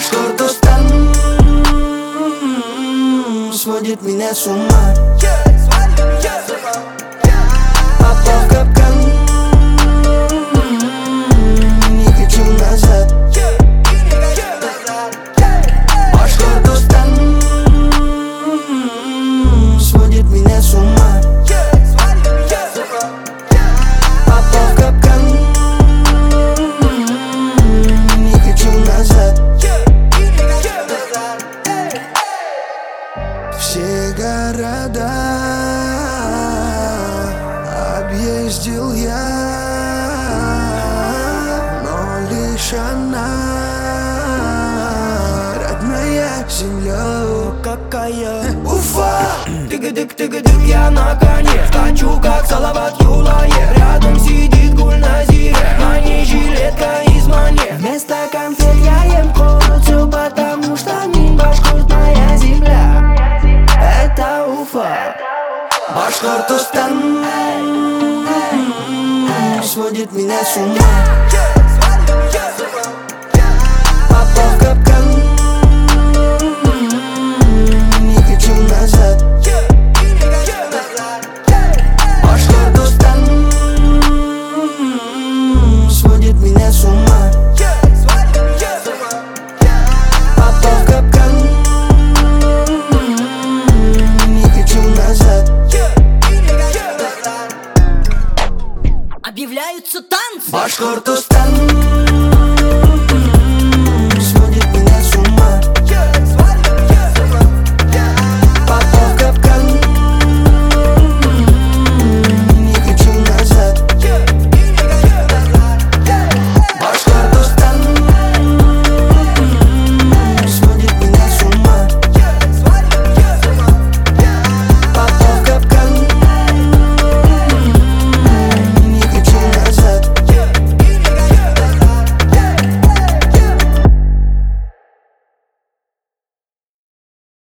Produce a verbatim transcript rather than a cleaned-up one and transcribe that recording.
Башкортостан сводит меня с ума. Попал в капкан, не хочу назад. Башкортостан сводит меня с ума. Попал в капкан, не хочу назад. Все города объездил я, но лишь она, родная земля. Какая Уфа! Тыгы-дык-тыгы-дык, я на коне скачу, как Салават Юлаев. Рядом сидит Гульназир, на ней жилетка из Мане. Вместо конфет я ем курицу, потому что мин башкорт моя земля. Это Уфа. Башкортостан сводит меня с ума. Попал в капкан, не хочу назад. Башкортостан сводит меня с ума. Попал в капкан, не хочу назад. Объявляются танцы. Башкортостан